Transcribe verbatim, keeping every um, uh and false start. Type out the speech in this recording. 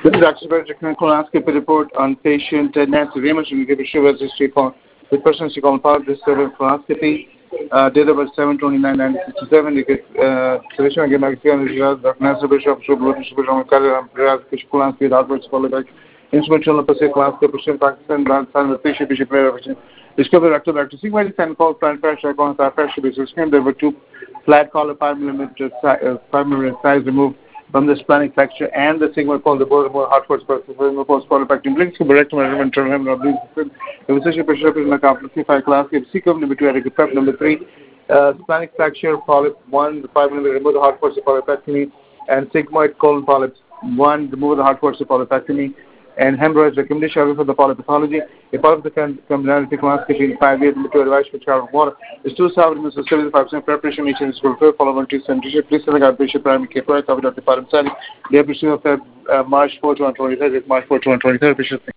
This is Doctor Berger colonoscopy report on patient uh, Nancy Raymond. We give a show history for the person she called part of this service colonoscopy. Uh, date of birth seven twenty-nine nineteen sixty-seven. You get selection again like Doctor Nancy Bishop, Sublution, Sublution, Kalam, Bishop colonoscopy, outwards followed by instrumental Pacific colonoscopy, patient Pakistan, San Bishop, Bishop, discovered rectal rectal sigmoid and called plant pressure on the pressure basis. There were two flat collar five millimeter uh, five millimeter size removed from the splenic fracture and the sigmoid called the border more Hartford's post-polypectin links to rectal and internal hemorrhage. The physician pressure is in the competency five class give sequence number two adequate prep number three uh, splenic fracture polyp one the five millimeter remove the Hartford's polypectomy and sigmoid colon polyps one remove the Hartford's polypectomy and hemorrhage recommendation for the polypathology. A part of the combinatory colonoscopy in five years to advice for child water is two thousand to seventy-five percent preparation each in school following two centuries. Please select our bishop primary care provider of the Department. They appreciate of March fourth, twenty twenty-three, March fourth, twenty twenty-three.